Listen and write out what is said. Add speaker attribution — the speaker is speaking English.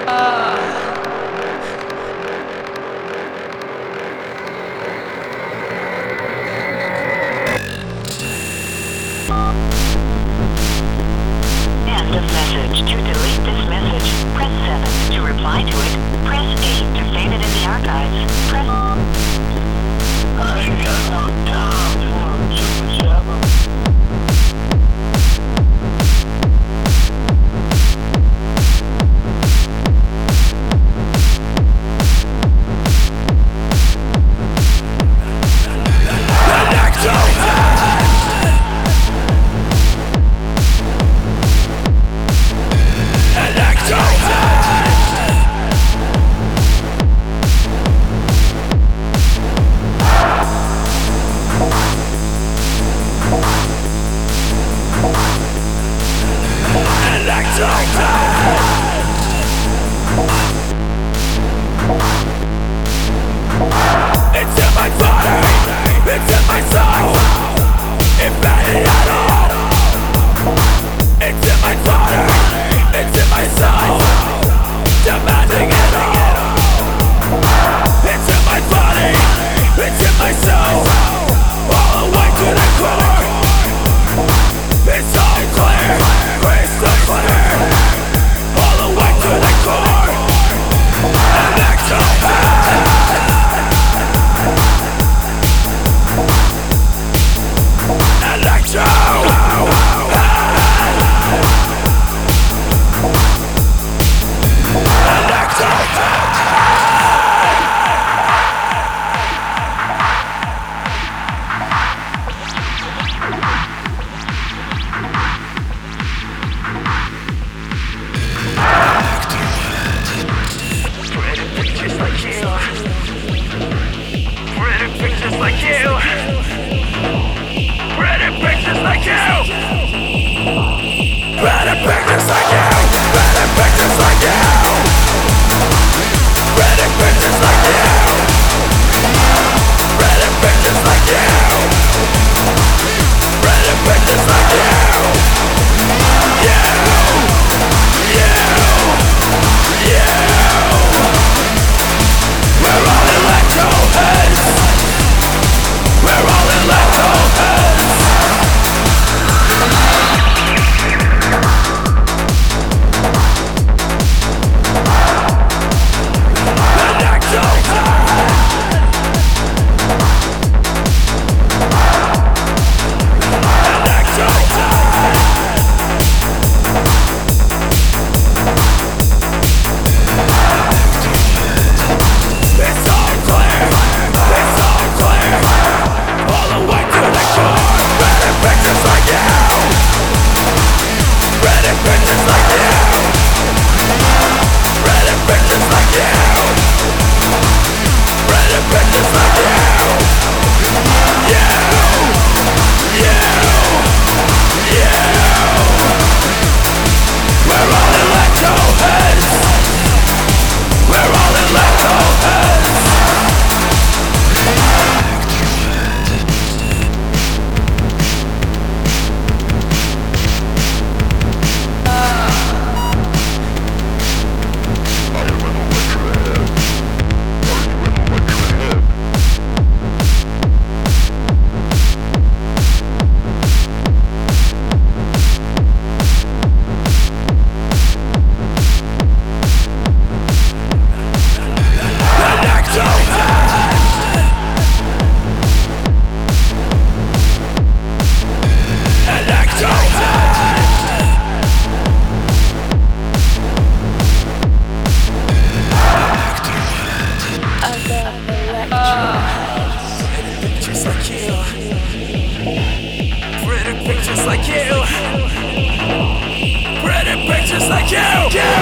Speaker 1: End of message. To delete this message, press 7. To reply to it, press 8. To save it in the archives, press... I ain't got no time for Super Jabba.
Speaker 2: It's in my body, it's in my soul, embedded at all. It's in my body, it's in my soul, demanding it all. It's in my body, it's in my soul, all the way to the core. It's all clear, crystal clear, all the way to the core. Pretty pictures like you.